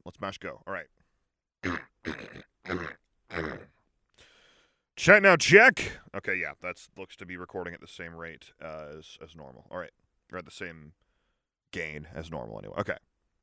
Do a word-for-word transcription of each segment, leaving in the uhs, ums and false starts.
let's mash go. All right. Check now, check. Okay, yeah, that's looks to be recording at the same rate uh, as as normal. All right, or at the same gain as normal anyway. Okay.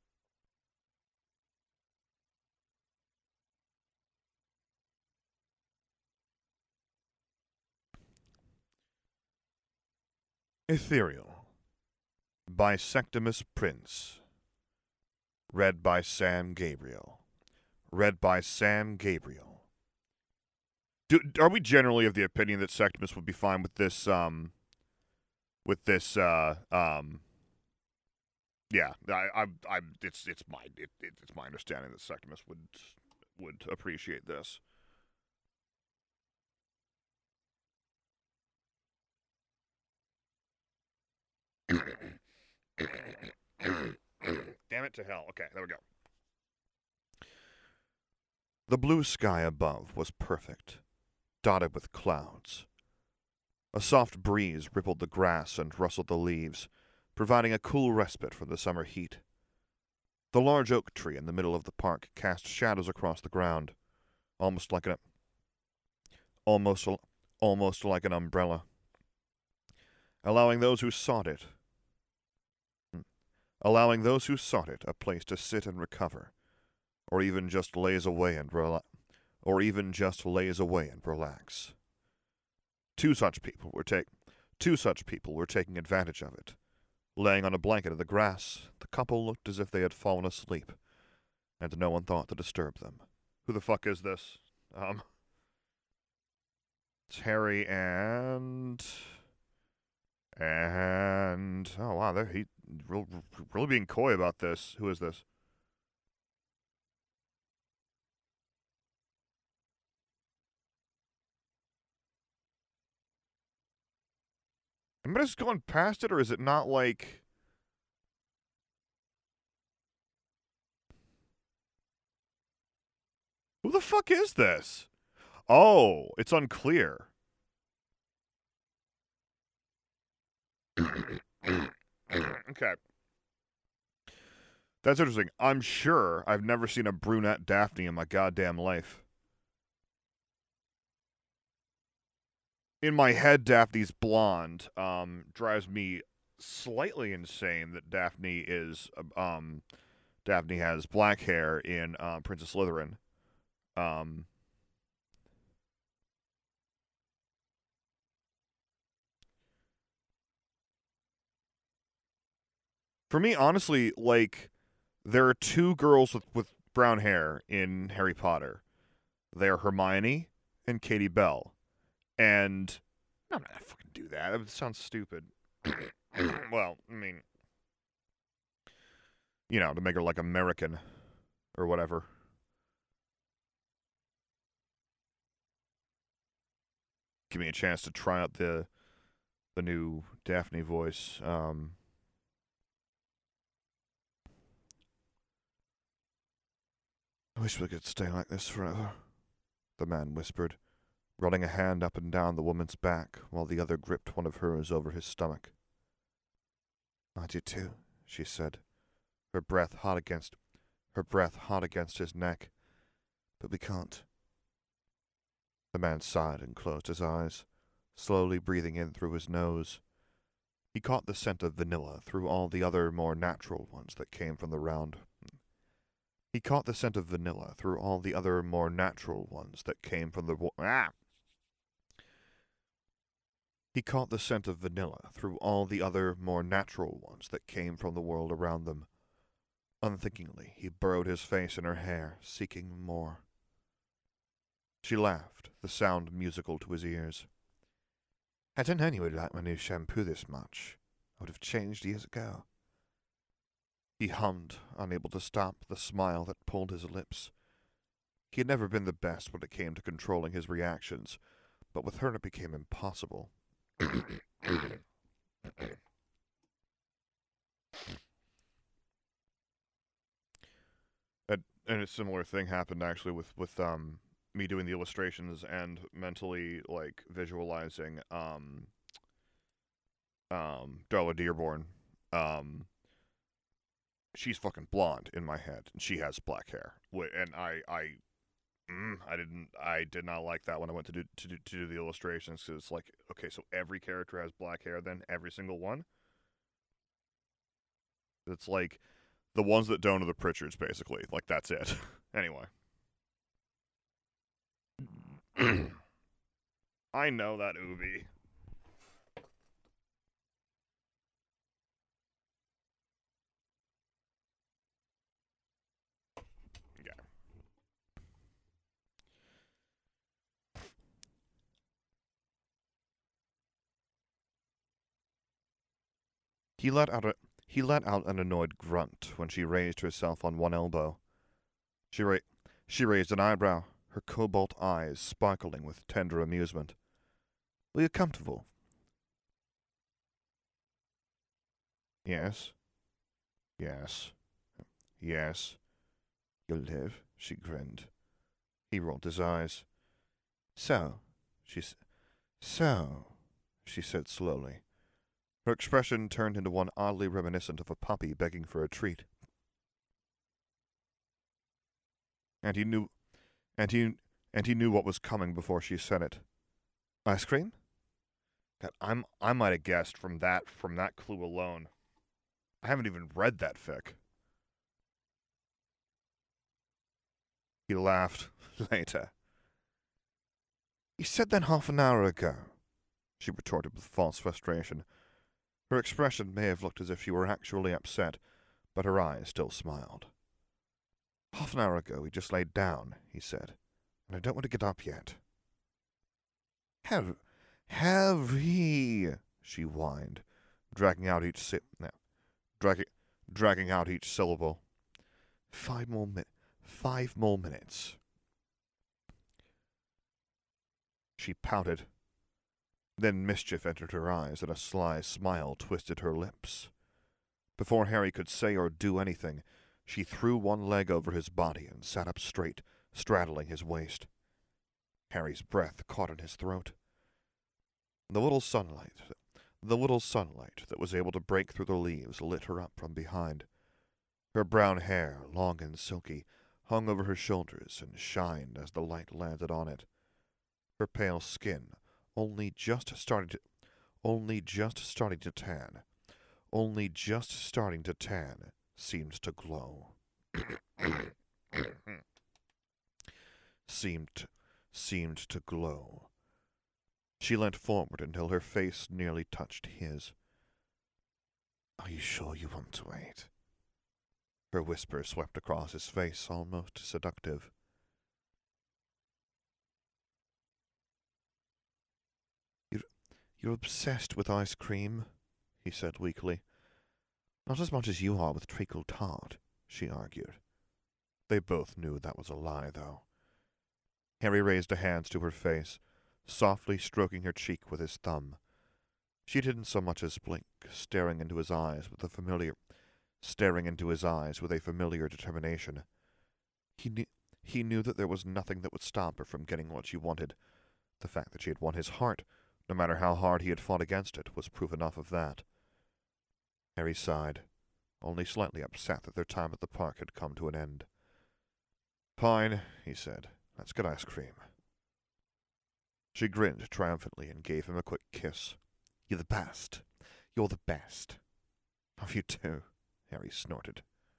Ethereal by Sectimus Prince. Read by Sam Gabriel. Read by Sam Gabriel. Do, are we generally of the opinion that Sectimus would be fine with this, um, with this, uh, um, yeah, I, I, I, it's, it's my, it, it, it's my understanding that Sectimus would, would appreciate this. Damn it to hell. Okay, there we go. The blue sky above was perfect, dotted with clouds. A soft breeze rippled the grass and rustled the leaves, providing a cool respite from the summer heat. The large oak tree in the middle of the park cast shadows across the ground, almost like an almost almost like an umbrella, allowing those who sought it allowing those who sought it a place to sit and recover, or even just laze away and rela- or even just laze away and relax. Two such people were take two such people were taking advantage of it. Laying on a blanket in the grass, the couple looked as if they had fallen asleep, and no one thought to disturb them. Who the fuck is this? Um, it's Harry and and oh wow, they're he real, really being coy about this. Who is this? Am I just going past it, or is it not like? Who the fuck is this? Oh, it's unclear. Okay. That's interesting. I'm sure I've never seen a brunette Daphne in my goddamn life. In my head, Daphne's blonde. Um, drives me slightly insane that Daphne is um, Daphne has black hair in um, Princess Slytherin. Um, for me, honestly, like there are two girls with, with brown hair in Harry Potter. They are Hermione and Katie Bell. And I'm not gonna fucking do that. That sounds stupid. Well, I mean, you know, to make her like American or whatever. Give me a chance to try out the the new Daphne voice. Um, I wish we could stay like this forever, the man whispered, running a hand up and down the woman's back while the other gripped one of hers over his stomach. I do too, she said, her breath hot against her breath hot against his neck. But we can't. The man sighed and closed his eyes, slowly breathing in through his nose. He caught the scent of vanilla through all the other more natural ones that came from the round. He caught the scent of vanilla through all the other more natural ones that came from the ah. He caught the scent of vanilla through all the other more natural ones that came from the world around them. Unthinkingly, he burrowed his face in her hair, seeking more. She laughed, the sound musical to his ears. I didn't know you would like my new shampoo this much. I would have changed years ago. He hummed, unable to stop the smile that pulled his lips. He had never been the best when it came to controlling his reactions, but with her it became impossible. and, and a similar thing happened actually with, with um me doing the illustrations and mentally like visualizing um um Darla Dearborn. Um she's fucking blonde in my head, and she has black hair. And I, I, mm, I didn't, I did not like that when I went to do to do, to do the illustrations. Cause it's like, okay, so every character has black hair, then every single one. It's like the ones that don't are the Pritchards, basically. Like that's it. Anyway, I know that Ubi. He let out a he let out an annoyed grunt when she raised herself on one elbow. She ra- she raised an eyebrow, her cobalt eyes sparkling with tender amusement. "Are you comfortable?" "Yes. Yes. Yes. You'll live," she grinned. He rolled his eyes. "So," she s- "So," she said slowly. Her expression turned into one oddly reminiscent of a puppy begging for a treat. And he knew, and he, and he knew what was coming before she said it. "Ice cream?" God, I'm, I might have guessed from that, from that clue alone. I haven't even read that fic. He laughed. Later. "You said that half an hour ago," she retorted with false frustration. Her expression may have looked as if she were actually upset, but her eyes still smiled. "Half an hour ago he just laid down," he said, "and I don't want to get up yet." Have, have he, she whined, dragging out each si- no, dragging, dragging out each syllable. Five more mi- five more minutes. She pouted. Then mischief entered her eyes, and a sly smile twisted her lips. Before Harry could say or do anything, she threw one leg over his body and sat up straight, straddling his waist. Harry's breath caught in his throat. The little sunlight, the little sunlight that was able to break through the leaves lit her up from behind. Her brown hair, long and silky, hung over her shoulders and shined as the light landed on it. Her pale skin, only just starting to, only just starting to tan, only just starting to tan, seemed to glow. seemed, seemed to glow. She leant forward until her face nearly touched his. "Are you sure you want to wait?" Her whisper swept across his face, almost seductive. You're, you're obsessed with ice cream, he said weakly. "Not as much as you are with treacle tart," she argued. They both knew that was a lie, though. Harry raised a hand to her face, softly stroking her cheek with his thumb. She didn't so much as blink, staring into his eyes with a familiar, staring into his eyes with a familiar determination. He knew, he knew that there was nothing that would stop her from getting what she wanted. The fact that she had won his heart, no matter how hard he had fought against it, was proof enough of that. Harry sighed, only slightly upset that their time at the park had come to an end. "Fine," he said. "Let's get ice cream." She grinned triumphantly and gave him a quick kiss. "You're the best. You're the best." "Love you too," Harry snorted.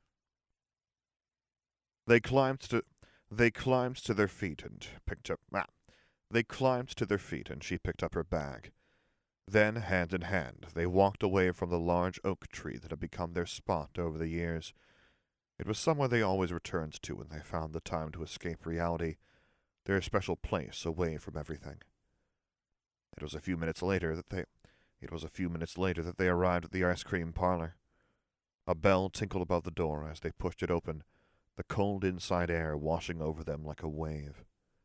They climbed to they climbed to their feet and picked up ah, they climbed to their feet and she picked up her bag. Then, hand in hand, they walked away from the large oak tree that had become their spot over the years. It was somewhere they always returned to when they found the time to escape reality, their special place away from everything. It was a few minutes later that they it was a few minutes later that they arrived at the ice cream parlor. A bell tinkled above the door as they pushed it open, the cold inside air washing over them like a wave.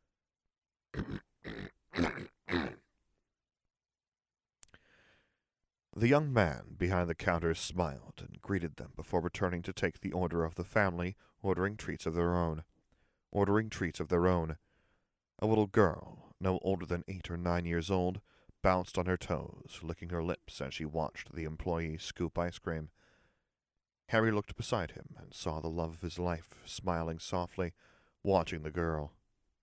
The young man behind the counter smiled and greeted them before returning to take the order of the family, ordering treats of their own. Ordering treats of their own. A little girl, no older than eight or nine years old, bounced on her toes, licking her lips as she watched the employee scoop ice cream. Harry looked beside him and saw the love of his life smiling softly, watching the girl.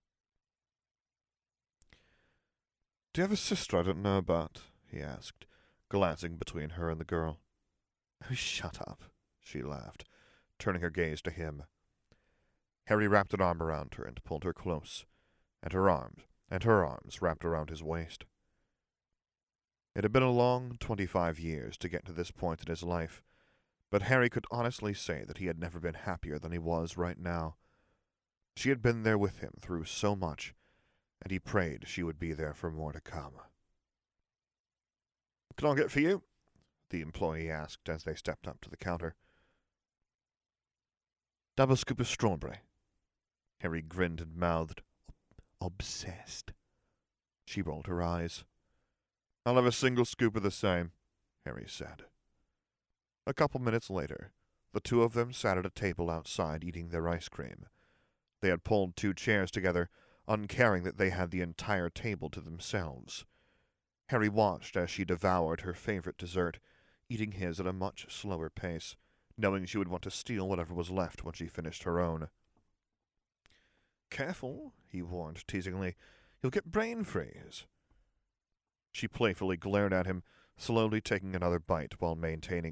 "Do you have a sister I don't know about?" he asked, glancing between her and the girl. "Oh, shut up," she laughed, turning her gaze to him. Harry wrapped an arm around her and pulled her close, and her arms, and her arms wrapped around his waist. It had been a long twenty-five years to get to this point in his life, but Harry could honestly say that he had never been happier than he was right now. She had been there with him through so much, and he prayed she would be there for more to come. "Can I get for you?" the employee asked as they stepped up to the counter. "Double scoop of strawberry." Harry grinned and mouthed, "Obsessed." She rolled her eyes. "I'll have a single scoop of the same," Harry said. A couple minutes later, the two of them sat at a table outside eating their ice cream. They had pulled two chairs together, uncaring that they had the entire table to themselves. Harry watched as she devoured her favorite dessert, eating his at a much slower pace, knowing she would want to steal whatever was left when she finished her own. "Careful," he warned teasingly. "You'll get brain freeze." She playfully glared at him, slowly taking another bite while maintaining...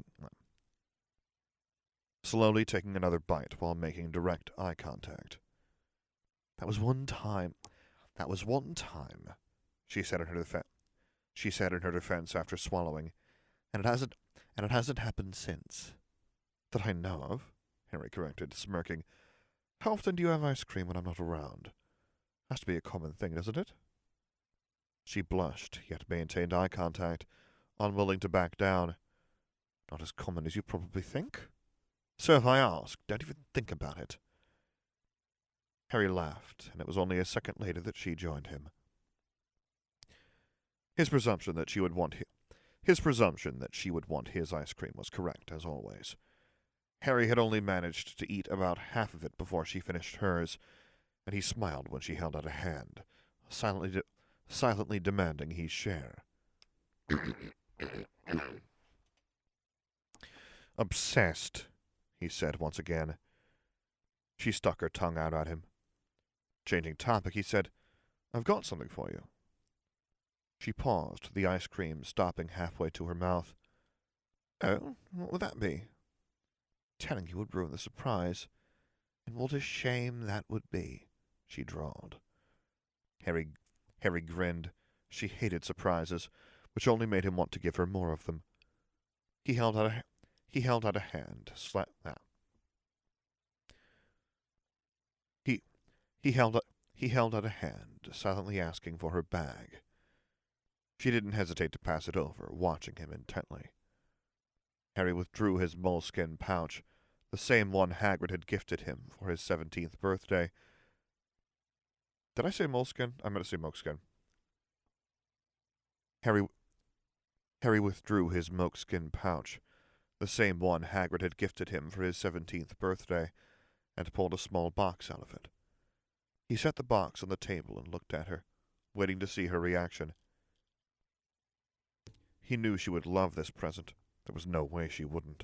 slowly taking another bite while making direct eye contact. "That was one time. That was one time," she said in her defense. She said in her defense after swallowing, "and it hasn't, and it hasn't happened since." "That I know of," Harry corrected, smirking. "How often do you have ice cream when I'm not around? Has to be a common thing, doesn't it?" She blushed, yet maintained eye contact, unwilling to back down. "Not as common as you probably think. So if I ask, don't even think about it." Harry laughed, and it was only a second later that she joined him. His presumption that she would want hi- his presumption that she would want his ice cream was correct, as always. Harry had only managed to eat about half of it before she finished hers, and he smiled when she held out a hand, silently, de- silently demanding he share. "Obsessed," he said once again. She stuck her tongue out at him. Changing topic, he said, "I've got something for you." She paused, the ice cream stopping halfway to her mouth. "Oh, what would that be?" "Telling you would ruin the surprise. And what a shame that would be," she drawled. Harry, Harry grinned. She hated surprises, which only made him want to give her more of them. He held out a, he held out a hand, slap that. He, he held out, he held out a hand, silently asking for her bag. She didn't hesitate to pass it over, watching him intently. Harry withdrew his moleskin pouch, the same one Hagrid had gifted him for his seventeenth birthday. Did I say moleskin? I meant to say moleskin. Harry, Harry withdrew his moleskin pouch, the same one Hagrid had gifted him for his seventeenth birthday, and pulled a small box out of it. He set the box on the table and looked at her, waiting to see her reaction. He knew she would love this present. There was no way she wouldn't.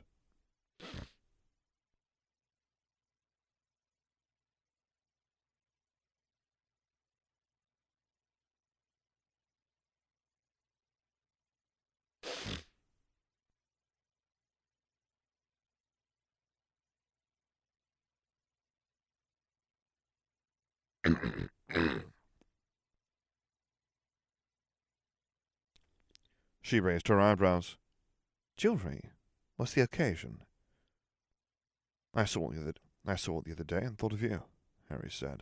She raised her eyebrows. "Jewelry? What's the occasion?" I saw it the other, I saw it the other day and thought of you," Harry said.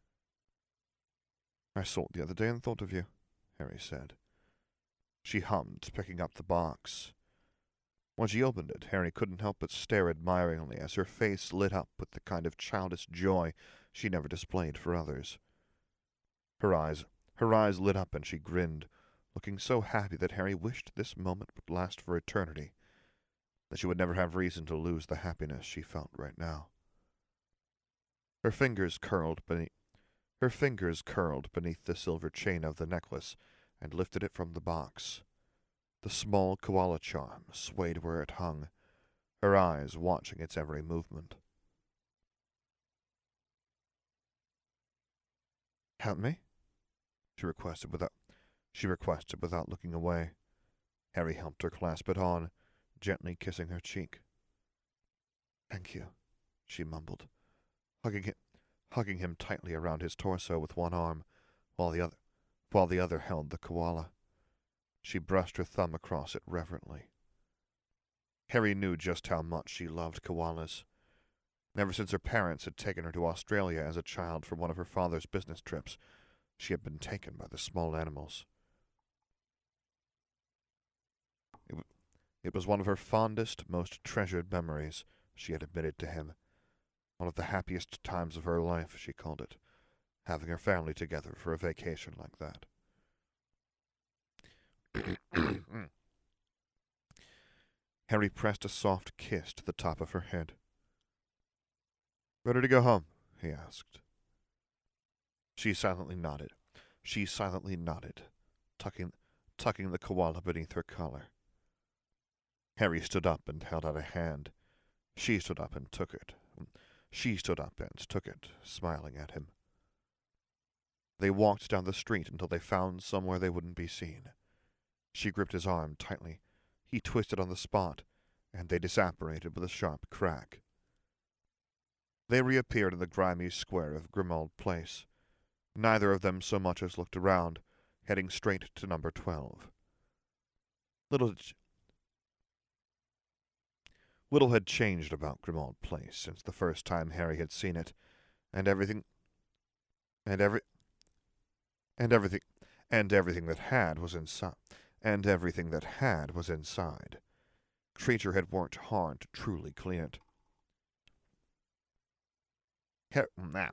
"I saw it the other day and thought of you," Harry said. She hummed, picking up the box. When she opened it, Harry couldn't help but stare admiringly as her face lit up with the kind of childish joy she never displayed for others. Her eyes, her eyes lit up and she grinned, looking so happy that Harry wished this moment would last for eternity, that she would never have reason to lose the happiness she felt right now. Her fingers curled beneath, her fingers curled beneath the silver chain of the necklace and lifted it from the box. The small koala charm swayed where it hung, her eyes watching its every movement. "Help me?" she requested without she requested without looking away. Harry helped her clasp it on, gently kissing her cheek. "Thank you," she mumbled, hugging him, hugging him tightly around his torso with one arm, while the other, while the other held the koala. She brushed her thumb across it reverently. Harry knew just how much she loved koalas. Ever since her parents had taken her to Australia as a child for one of her father's business trips, she had been taken by the small animals. It, w- it was one of her fondest, most treasured memories, she had admitted to him. One of the happiest times of her life, she called it, having her family together for a vacation like that. Harry pressed a soft kiss to the top of her head. "Ready to go home?" he asked. She silently nodded. She silently nodded, tucking, tucking the koala beneath her collar. Harry stood up and held out a hand. She stood up and took it. She stood up and took it, smiling at him. They walked down the street until they found somewhere they wouldn't be seen. She gripped his arm tightly. He twisted on the spot, and they disapparated with a sharp crack. They reappeared in the grimy square of Grimmauld Place. Neither of them so much as looked around, heading straight to number twelve. Little had, little had changed about Grimmauld Place since the first time Harry had seen it, and everything, and every, and everything, and everything that had was inside, and everything that had was inside. Kreacher had worked hard to truly clean it. Her- nah.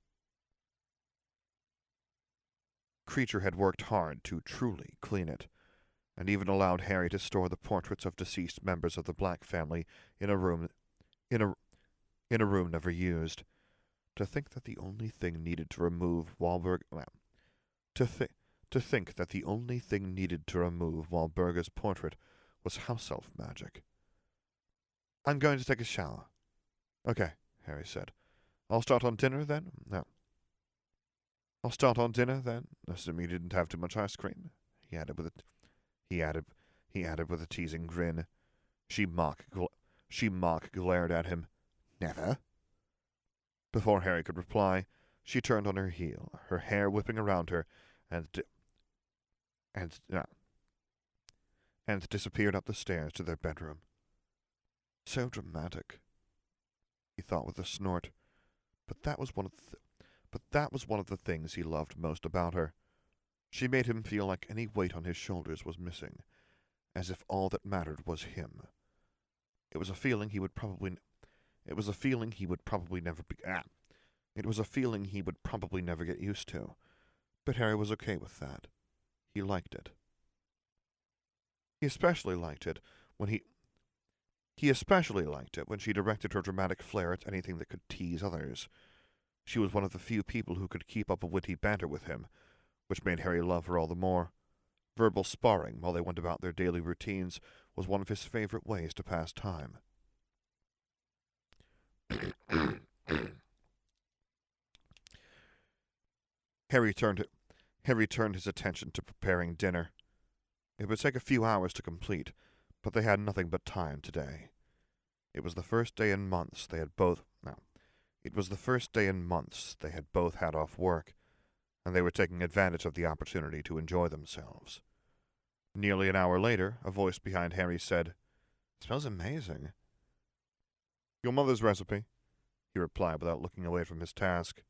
Kreacher had worked hard to truly clean it, and even allowed Harry to store the portraits of deceased members of the Black family in a room, in a, in a room never used. To think that the only thing needed to remove Walburg, well, to think, to think that the only thing needed to remove Walburga's portrait was house elf magic. "I'm going to take a shower." "Okay," Harry said. "I'll start on dinner then?" "No." "I'll start on dinner then, assuming you didn't have too much ice cream," he added with a, he added, he added with a teasing grin. She mock, gl- she mock glared at him. "Never?" Before Harry could reply, she turned on her heel, her hair whipping around her, and di- and uh, and disappeared up the stairs to their bedroom. So dramatic, he thought with a snort. But that was one of the, but that was one of the things he loved most about her. She made him feel like any weight on his shoulders was missing, as if all that mattered was him. It was a feeling he would probably, it was a feeling he would probably never be. Ah, it was a feeling he would probably never get used to. But Harry was okay with that. He liked it. He especially liked it when he. He especially liked it when she directed her dramatic flair at anything that could tease others. She was one of the few people who could keep up a witty banter with him, which made Harry love her all the more. Verbal sparring while they went about their daily routines was one of his favorite ways to pass time. Harry turned, Harry turned his attention to preparing dinner. It would take a few hours to complete, but they had nothing but time today. It was the first day in months they had both... No. It was the first day in months they had both had off work, and they were taking advantage of the opportunity to enjoy themselves. Nearly an hour later, a voice behind Harry said, "Smells amazing." "Your mother's recipe," he replied without looking away from his task.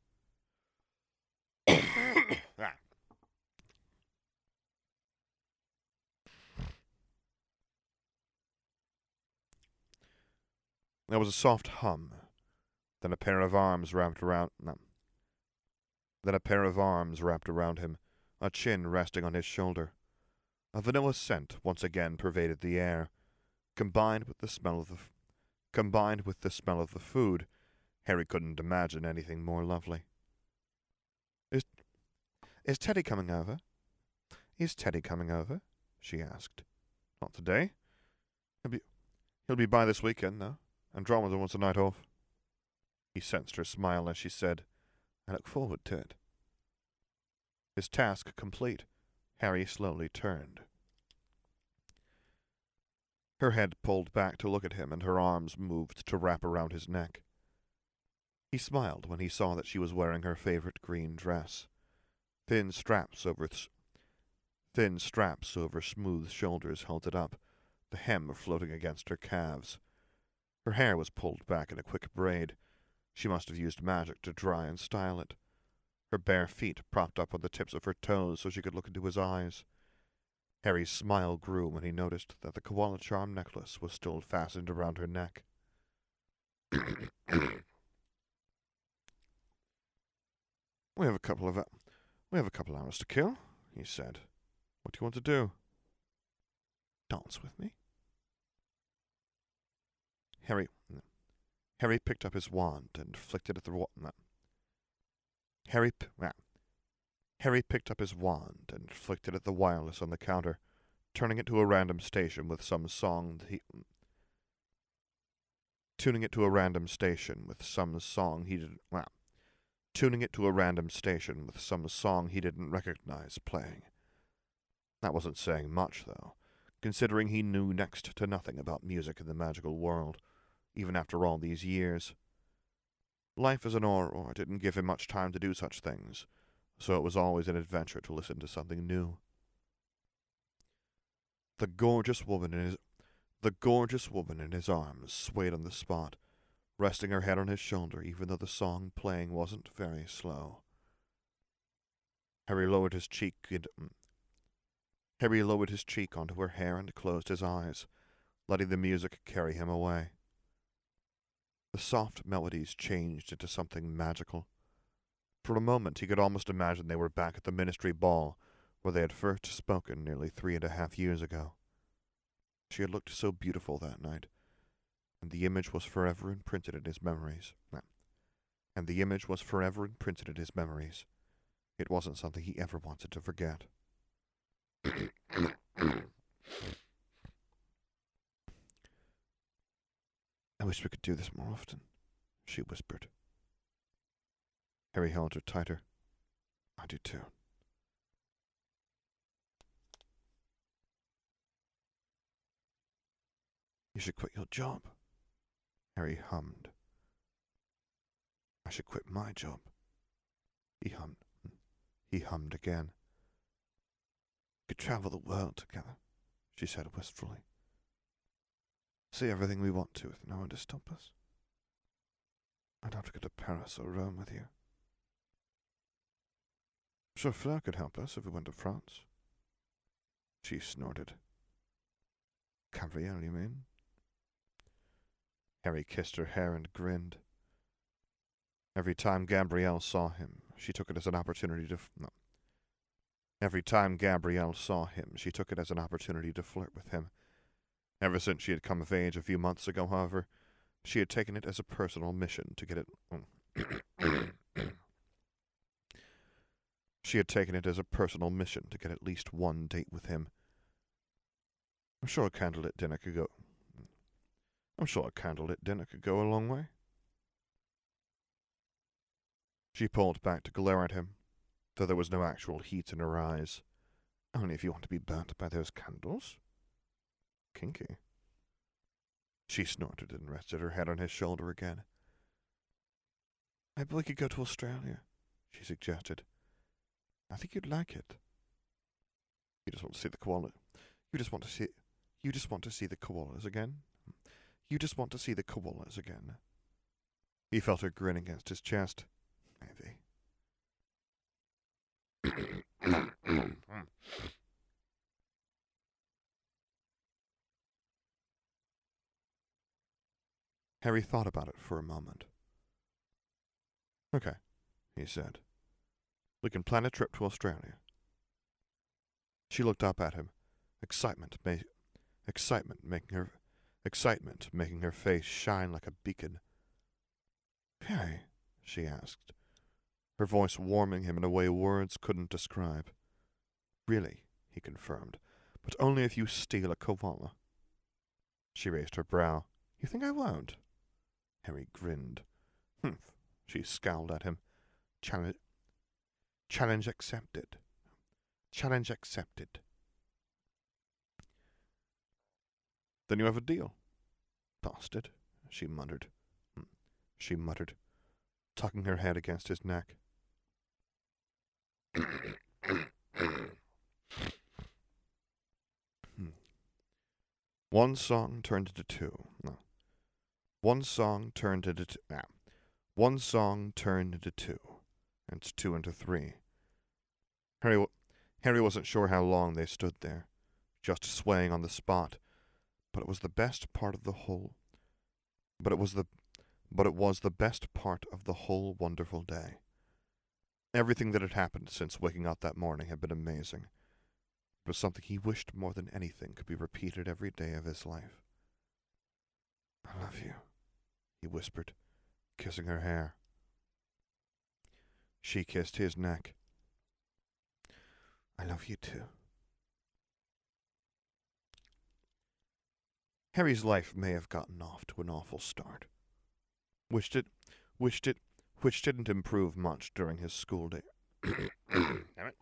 There was a soft hum, then a pair of arms wrapped around... No. Then a pair of arms wrapped around him, a chin resting on his shoulder. A vanilla scent once again pervaded the air. Combined with the smell of the... F- combined with the smell of the food, Harry couldn't imagine anything more lovely. Is... Is Teddy coming over? Is Teddy coming over? She asked. Not today. Have you... He'll be by this weekend, though. Andromeda wants a night off. He sensed her smile as she said, I look forward to it. His task complete, Harry slowly turned. Her head pulled back to look at him, and her arms moved to wrap around his neck. He smiled when he saw that she was wearing her favorite green dress. Thin straps over th- thin straps over smooth shoulders held it up, the hem floating against her calves. Her hair was pulled back in a quick braid. She must have used magic to dry and style it. Her bare feet propped up on the tips of her toes so she could look into his eyes. Harry's smile grew when he noticed that the koala charm necklace was still fastened around her neck. We have a couple of we have a couple hours to kill, he said. What do you want to do? Dance with me? Harry Harry picked up his wand and flicked it at the wa- Harry p- Harry picked up his wand and flicked it at the wireless on the counter, turning it to a random station with some song that he tuning it to a random station with some song he didn't well, tuning it to a random station with some song he didn't recognize playing. That wasn't saying much, though, considering he knew next to nothing about music in the magical world, even after all these years. Life as an Auror didn't give him much time to do such things, so it was always an adventure to listen to something new. The gorgeous woman in his the gorgeous woman in his arms swayed on the spot, resting her head on his shoulder even though the song playing wasn't very slow. Harry lowered his cheek and, Harry lowered his cheek onto her hair and closed his eyes, letting the music carry him away. The soft melodies changed into something magical. For a moment he could almost imagine they were back at the Ministry Ball, where they had first spoken nearly three and a half years ago. She had looked so beautiful that night, and the image was forever imprinted in his memories. And the image was forever imprinted in his memories. It wasn't something he ever wanted to forget. I wish we could do this more often, she whispered. Harry held her tighter. I do too. You should quit your job, Harry hummed. I should quit my job, he hummed. He hummed again. We could travel the world together, she said wistfully. See everything we want to with no one to stop us. I'd have to go to Paris or Rome with you. I'm sure Fleur could help us if we went to France. She snorted. Gabrielle, you mean? Harry kissed her hair and grinned. Every time Gabrielle saw him, she took it as an opportunity to... No. Every time Gabrielle saw him, she took it as an opportunity to flirt with him. Ever since she had come of age a few months ago, however, she had taken it as a personal mission to get it... she had taken it as a personal mission to get at least one date with him. I'm sure a candlelit dinner could go... I'm sure a candlelit dinner could go a long way. She pulled back to glare at him, though there was no actual heat in her eyes. Only if you want to be burnt by those candles. Kinky. She snorted and rested her head on his shoulder again. Maybe we could go to Australia, she suggested. I think you'd like it. You just want to see the koala. You just want to see... You just want to see the koalas again? You just want to see the koalas again. He felt her grin against his chest. Maybe. Harry thought about it for a moment. Okay, he said. We can plan a trip to Australia. She looked up at him, excitement, ma- excitement making her, excitement making her face shine like a beacon. Harry, she asked, her voice warming him in a way words couldn't describe. Really, he confirmed, but only if you steal a koala. She raised her brow. You think I won't? Harry grinned. Humph. She scowled at him. Challenge, challenge accepted. Challenge accepted. Then you have a deal. Busted, she muttered. She muttered, tucking her head against his neck. One song turned into two. No. One song turned into two. Ah. One song turned into two, and two into three. Harry, Harry wasn't sure how long they stood there, just swaying on the spot, but it was the best part of the whole. But it was the, but it was the best part of the whole wonderful day. Everything that had happened since waking up that morning had been amazing. It was something he wished more than anything could be repeated every day of his life. I love you, he whispered, kissing her hair. She kissed his neck. I love you too. Harry's life may have gotten off to an awful start, which it, which it, which didn't improve much during his school day. Damn it.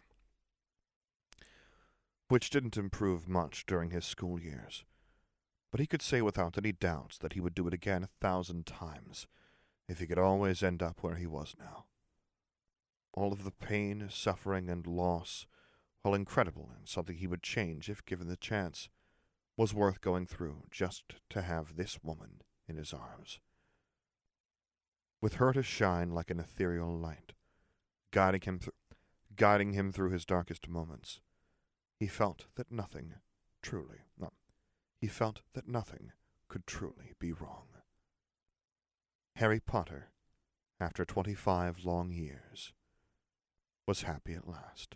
Which didn't improve much during his school years, but he could say without any doubts that he would do it again a thousand times if he could always end up where he was now. All of the pain, suffering, and loss, while incredible and something he would change if given the chance, was worth going through just to have this woman in his arms. With her to shine like an ethereal light, guiding him, th- guiding him through his darkest moments, he felt that nothing truly, no, he felt that nothing could truly be wrong. Harry Potter, after twenty-five long years, was happy at last.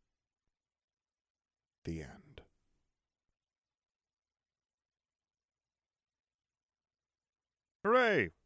The end. Hooray!